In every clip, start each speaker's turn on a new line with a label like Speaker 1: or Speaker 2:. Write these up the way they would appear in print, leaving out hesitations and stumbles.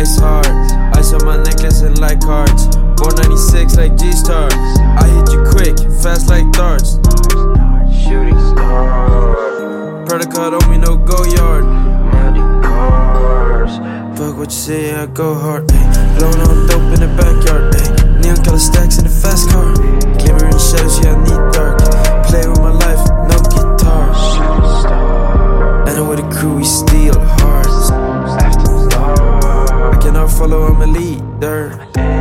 Speaker 1: Ice hard, ice on my necklace and like cards. Born 96 like G-Star. I hit you quick, fast like darts.
Speaker 2: Shooting star.
Speaker 1: Protocol on me, no go yard.
Speaker 2: Muddy cars.
Speaker 1: Fuck what you say, I go hard. Ay. Blowing on dope in the backyard. Ay. Neon color stacks in the fast car. Glimmer in shadows, yeah, I need dark. Play with my life, no guitar.
Speaker 2: Shooting star.
Speaker 1: And I'm with a crew, we steal hearts.
Speaker 2: After dark.
Speaker 1: I cannot follow, I'm a leader.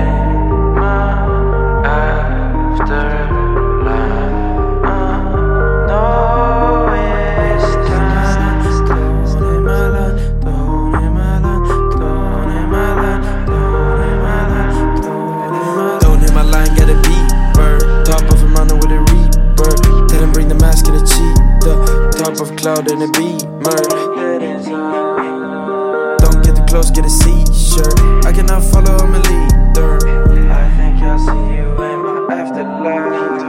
Speaker 1: Of cloud in a beamer. Don't get too close, get a C-shirt. I cannot follow, I'm a leader.
Speaker 2: I think I'll see you in my afterlife.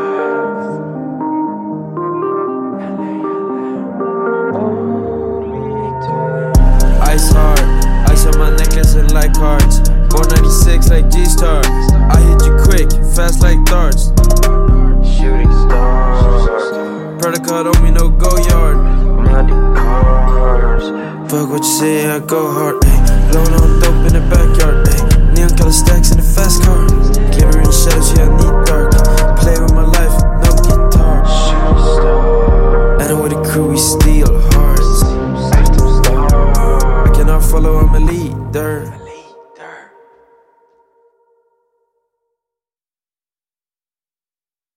Speaker 1: Ice hard, ice on my necklace and like cards. Born 96 like G-Star. I hit you quick, fast like darts.
Speaker 2: Shooting star.
Speaker 1: Protocol on me, no go yard.
Speaker 2: Muddy cars.
Speaker 1: Fuck what you say, I go hard. Ay. Blowing on dope in the backyard. Ay. Neon color stacks in the fast car. Glimmer in shadows, yeah, I need dark. Play with my life, no guitar.
Speaker 2: Shooting star.
Speaker 1: And I'm with a crew, we steal hearts.
Speaker 2: After dark.
Speaker 1: I cannot follow, I'm a leader.